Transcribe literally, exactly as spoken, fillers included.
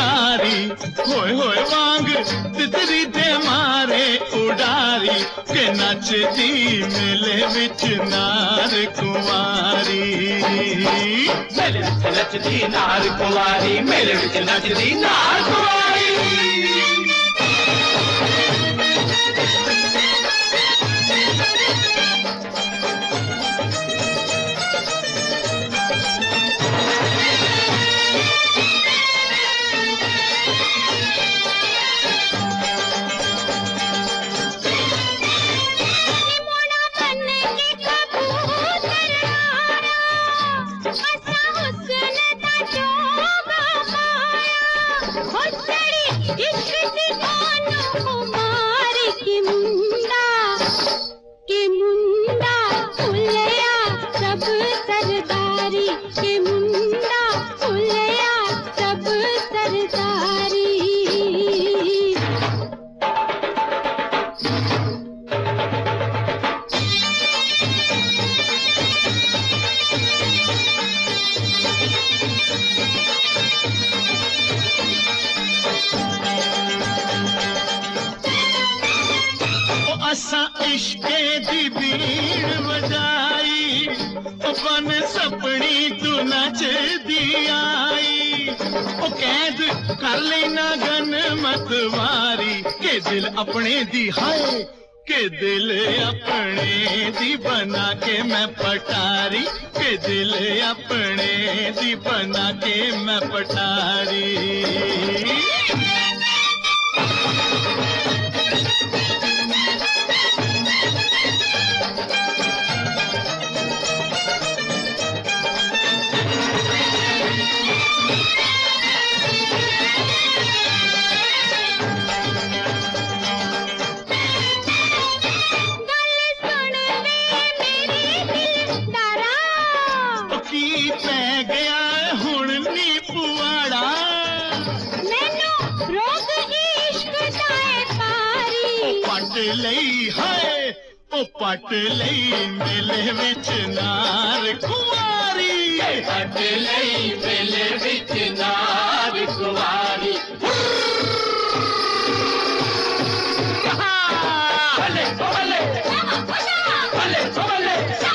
उडारी होए होए वांग तितरी दे मारे उडारी के नचदी मेले विच नार कुंवारी मेले विच नचदी नार कुंवारी मेले विच नचदी नार कुंवारी असा इश्के दी बीड़ बजाई बन सपनी तू नचदी आई ओ कैद कर लेना गन मतवारी के दिल अपने दी हाय के दिल अपने दी बना के मैं पटारी के दिल अपने दी बना के मैं पटारी पट लई है ओ पट लई मेले विच नार कुंवारी पट लई मेले विच नार कुंवारी भले भले भले भले